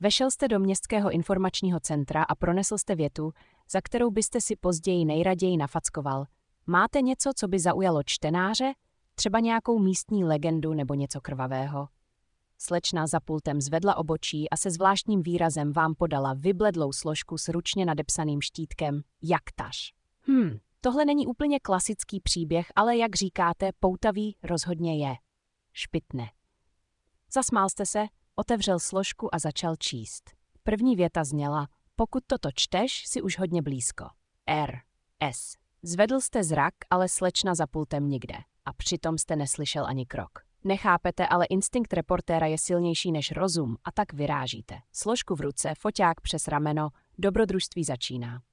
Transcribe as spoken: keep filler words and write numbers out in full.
Vešel jste do městského informačního centra a pronesl jste větu, za kterou byste si později nejraději nafackoval. Máte něco, co by zaujalo čtenáře? Třeba nějakou místní legendu nebo něco krvavého? Slečna za pultem zvedla obočí a se zvláštním výrazem vám podala vybledlou složku s ručně nadepsaným štítkem Jaktaš. Hm, tohle není úplně klasický příběh, ale jak říkáte, poutavý rozhodně je. Špitne. Zasmál jste se, otevřel složku a začal číst. První věta zněla: pokud toto čteš, si už hodně blízko. R. S. Zvedl jste zrak, ale slečna za pultem nikde. A přitom jste neslyšel ani krok. Nechápete, ale instinkt reportéra je silnější než rozum a tak vyrážíte. Složku v ruce, foťák přes rameno, dobrodružství začíná.